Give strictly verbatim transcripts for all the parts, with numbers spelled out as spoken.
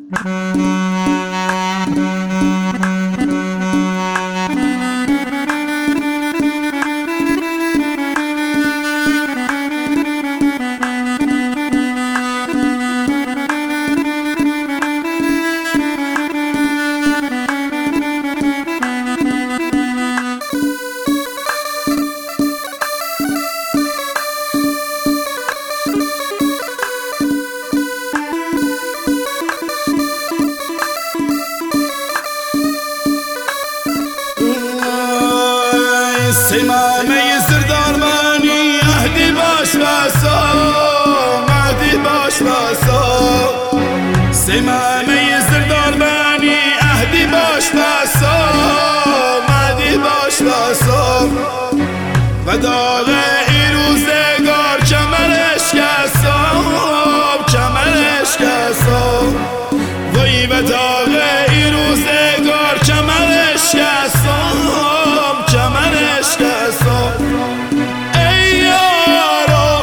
سیمامه زردارمانی اهدی باش بسا مهدی باش بسا سیمامه زردارمانی اهدی باش بسا مهدی باش بسا و داغ این روزگار کمرش کسا کمرش کسا وی و داغ این روزگار کمرش کسا کمرش کسا ای یارا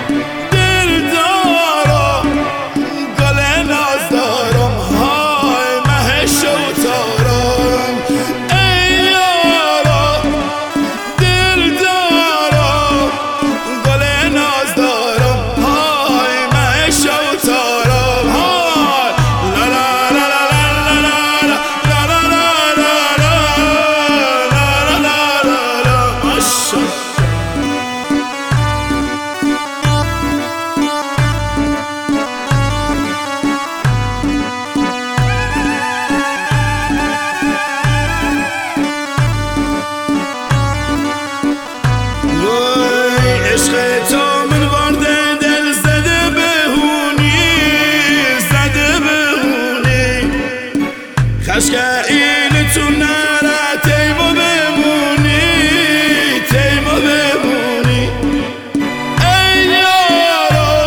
دلدارا گل ناز دارم های مهش و تارم ای یارا دلدارا گل ناز دارم های مهش و تارم های لا لا لا لا لا لا لا لا عشق تو من وارده دل زده بهونی زده بهونی خشک این تو نره تیمو بمونی تیمو بمونی ای یارا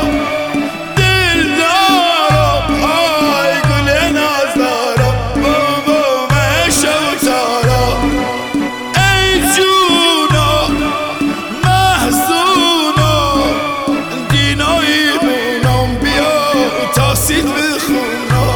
دلدارا های گل نازدارا بابا مهش و تارا ای جونا محزونا دینایی مونم بیا تاسید بخونم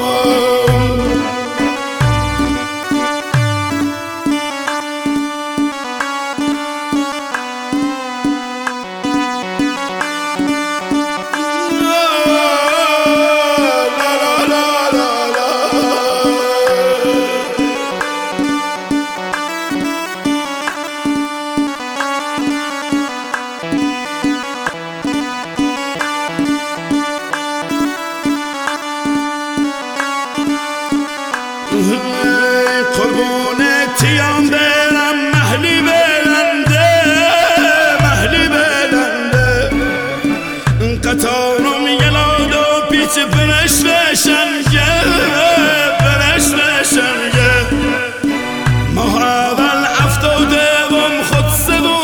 قربونتیم برم محلی بلنده محلی بلنده قطارم یلاد و پیچ برش بشنگه برش بشنگه ماه اول افتاده بم خود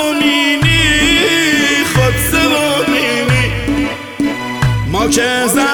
سوونینی خود سوونینی ما که